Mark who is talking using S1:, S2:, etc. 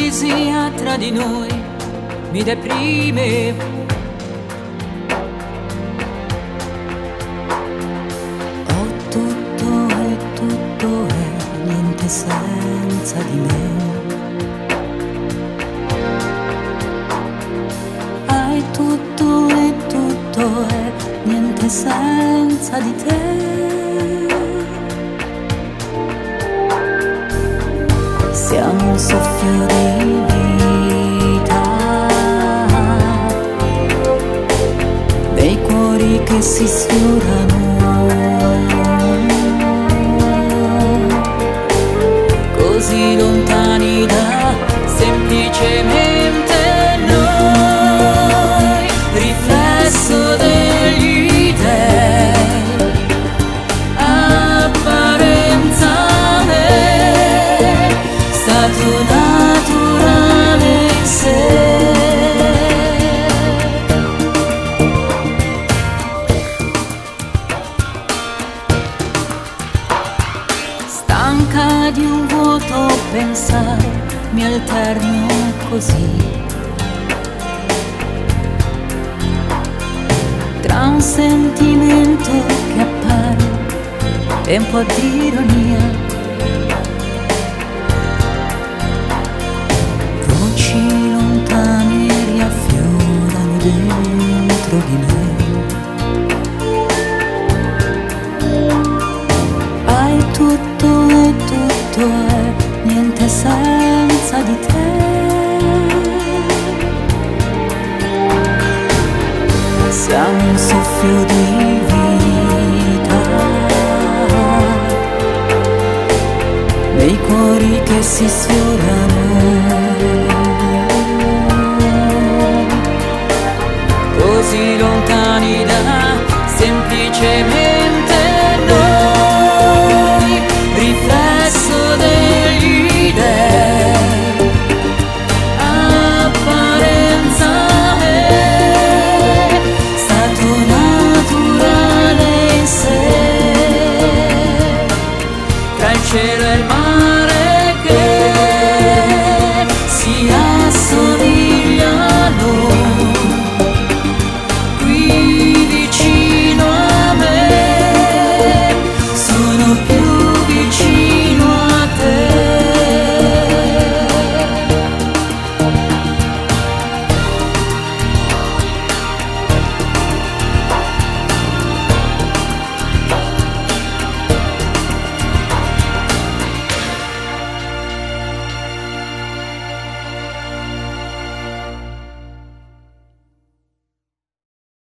S1: poesia tra di noi mi deprime. Ho tutto e tutto è niente senza di me. Hai tutto e tutto è niente senza di te. Siamo un soffio di vita, dei cuori che si sfiorano, così lontani da semplicemente noi, riflesso degli dèi, apparenza stato naturale in sé. Stanca di un vuoto pensare, mi alterno così tra un sentimento che appare e un po' di ironia. Voci lontane riaffiorano dentro di me. Hai tutto e tutto è niente senza di te. Siamo un soffio di vita, dei cuori che si sfiorano,